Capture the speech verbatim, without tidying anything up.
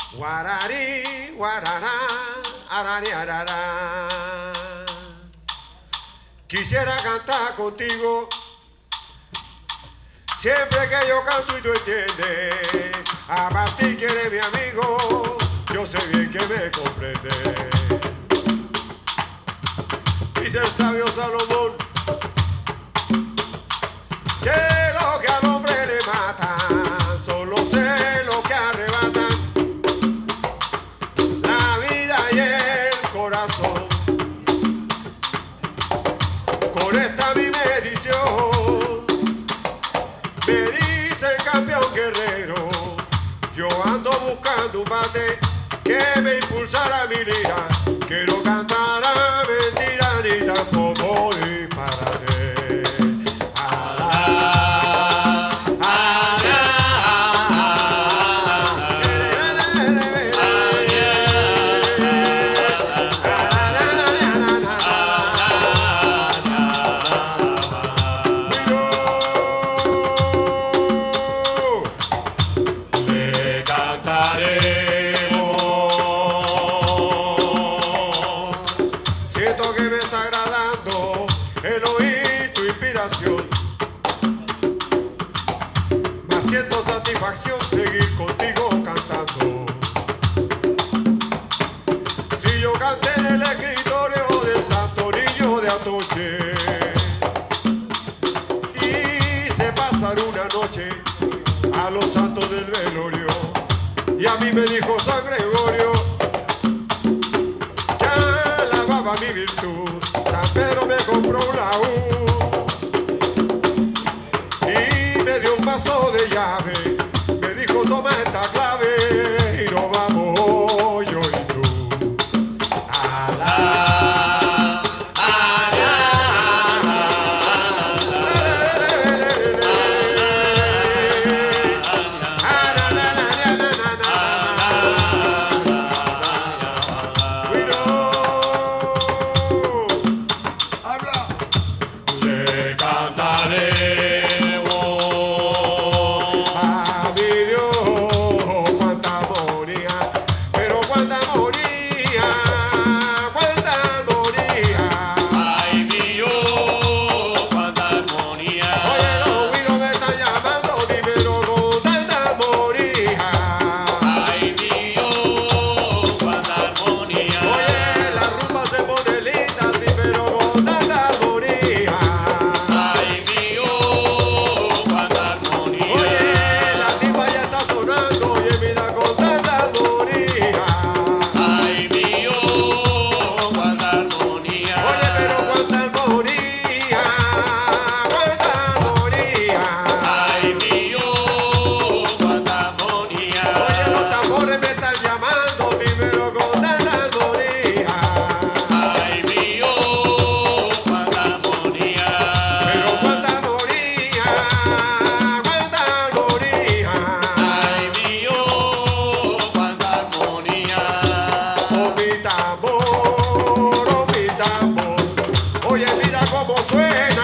Guararí, guarará, arari, arará. Quisiera cantar contigo siempre que yo canto y tú entiendes. A partir que eres mi amigo, yo sé bien que me comprendes. Dice el sabio Salomón que lo que al hombre le mata son los celos que arrebatan la vida y el corazón. Con esta mi medición me dicen campeón guerrero, yo ando buscando un bate que me impulsara mi lira, que no cantara mentira ni tampoco dispararé. Siento que me está agradando el oír tu inspiración. Me siento satisfacción seguir contigo cantando. Si yo canté en el escritorio del Santo Niño de Atoche y se pasar una noche a los santos del velorio, y a mí me dijo San Gregorio mi virtud, San Pedro me compró un laúd y me dio un vaso de llave, me dijo toma esta clave y nos vamos yo y tú a la, a Oye, mira cómo suena.